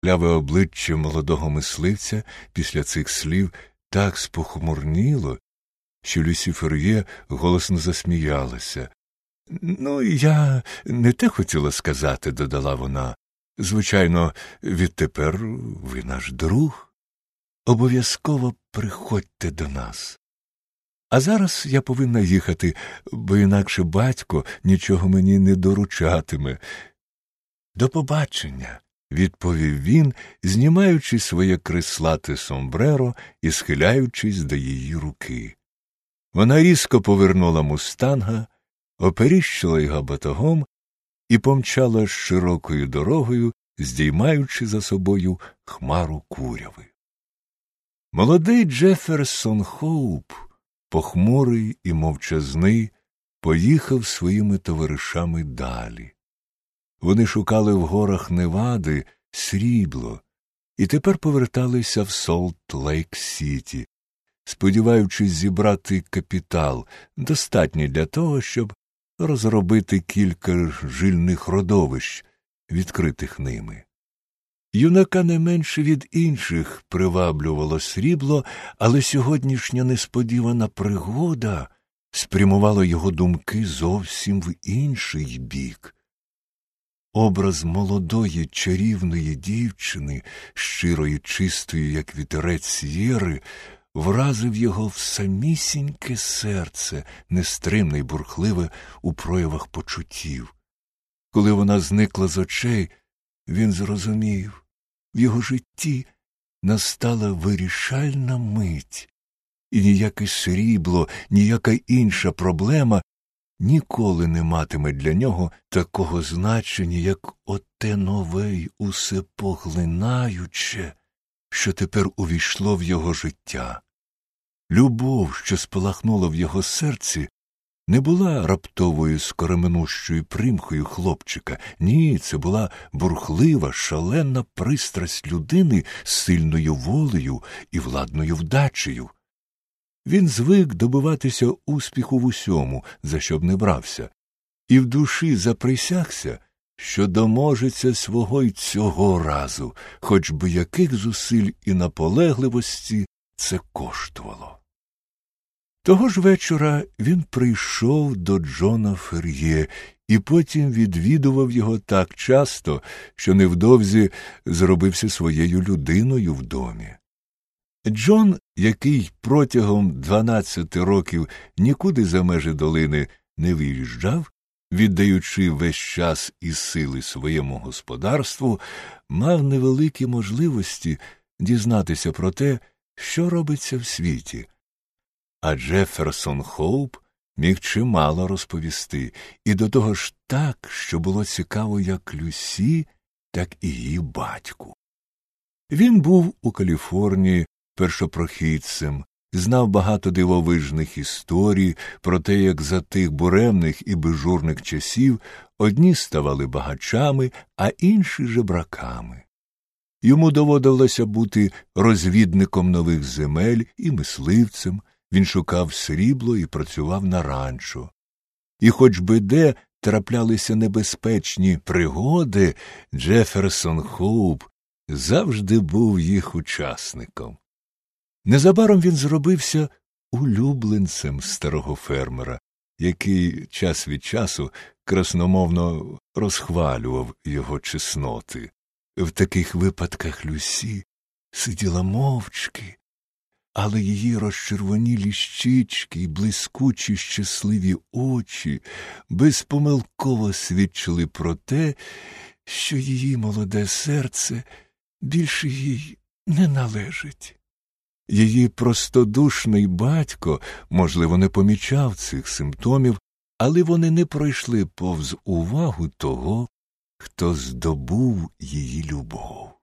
Ляве обличчя молодого мисливця після цих слів так спохмурніло, що Люсі Фер'є голосно засміялася. «Ну, я не те хотіла сказати», – додала вона. «Звичайно, відтепер ви наш друг. Обов'язково приходьте до нас. А зараз я повинна їхати, бо інакше батько нічого мені не доручатиме». «До побачення», – відповів він, знімаючи своє крислате сомбреро і схиляючись до її руки. Вона різко повернула мустанга, оперіщила його батогом і помчала широкою дорогою, здіймаючи за собою хмару куряви. Молодий Джеферсон Хоуп, похмурий і мовчазний, поїхав своїми товаришами далі. Вони шукали в горах Невади срібло і тепер поверталися в Солт-Лейк-Сіті, сподіваючись зібрати капітал, достатній для того, щоб розробити кілька жильних родовищ, відкритих ними. Юнака не менше від інших приваблювало срібло, але сьогоднішня несподівана пригода спрямувала його думки зовсім в інший бік. Образ молодої чарівної дівчини, щирої, чистої, як вітерець С'єри, вразив його в самісіньке серце, нестримне й бурхливе у проявах почуттів. Коли вона зникла з очей, він зрозумів, в його житті настала вирішальна мить, і ніяке срібло, ніяка інша проблема ніколи не матиме для нього такого значення, як оте нове й усепоглинаюче, що тепер увійшло в його життя. Любов, що спалахнула в його серці, не була раптовою скороминущою примхою хлопчика. Ні, це була бурхлива, шалена пристрасть людини з сильною волею і владною вдачею. Він звик добиватися успіху в усьому, за що б не брався, і в душі заприсягся, що доможеться свого й цього разу, хоч би яких зусиль і наполегливості це коштувало. Того ж вечора він прийшов до Джона Фер'є і потім відвідував його так часто, що невдовзі зробився своєю людиною в домі. Джон, який протягом 12 років нікуди за межі долини не виїжджав, віддаючи весь час і сили своєму господарству, мав невеликі можливості дізнатися про те, що робиться в світі. А Джеферсон Хоуп міг чимало розповісти, і до того ж так, що було цікаво як Люсі, так і її батьку. Він був у Каліфорнії першопрохідцем, знав багато дивовижних історій про те, як за тих буремних і безжурних часів одні ставали багачами, а інші жебраками. Йому доводилося бути розвідником нових земель і мисливцем, він шукав срібло і працював на ранчо. І хоч би де траплялися небезпечні пригоди, Джеферсон Хоуп завжди був їх учасником. Незабаром він зробився улюбленцем старого фермера, який час від часу красномовно розхвалював його чесноти. В таких випадках Люсі сиділа мовчки, але її розчервонілі щічки й блискучі щасливі очі безпомилково свідчили про те, що її молоде серце більше їй не належить. Її простодушний батько, можливо, не помічав цих симптомів, але вони не пройшли повз увагу того, хто здобув її любов.